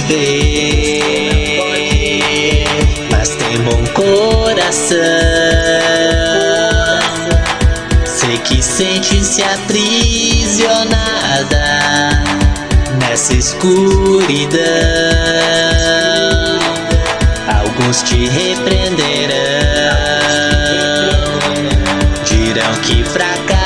ver, mas tem bom coração. Sei que sente-se aprisionada nessa escuridão. Alguns te repreenderão, dirão que fraca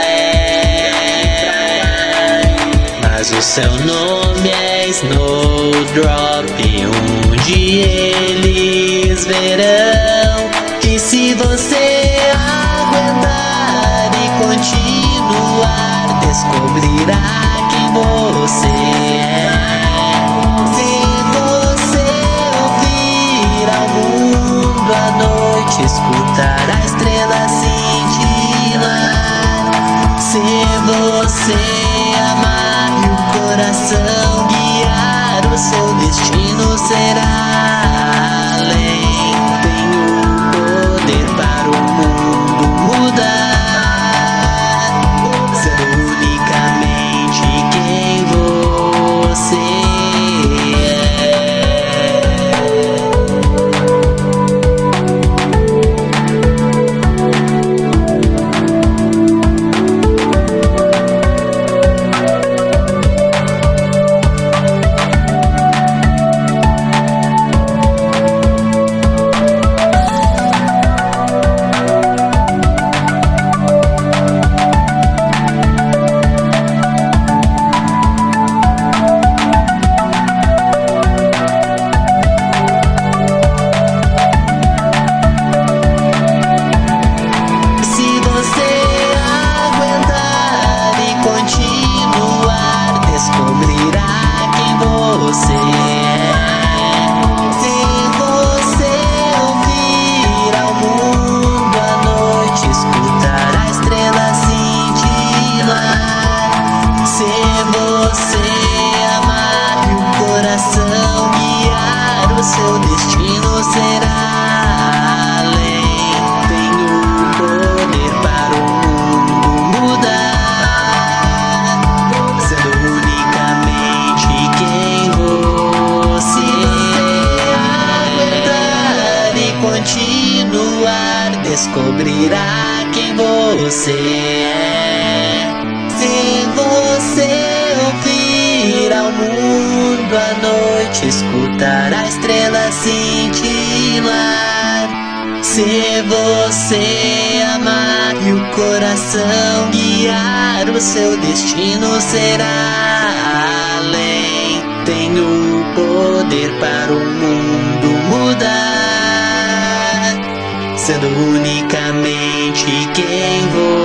é, mas o seu nome é Snowdrop. Um dia eles verão que se você aguentar e continuar, descobrirá quem você é. Se você ouvir ao mundo à noite, escutar a estrela cintilar. Se você amar e o coração guiar, o seu destino será além. Tem o poder para o mundo mudar, sendo unicamente quem você é. O seu destino será além. Tem o poder para o mundo mudar, sendo unicamente quem você aguentar e continuar, descobrirá quem você é. Se você ouvir ao mundo à noite, escutar a estrela cintilar. Se você amar e o coração guiar, o seu destino será além. Tem o poder para o mundo mudar, sendo unicamente quem você é.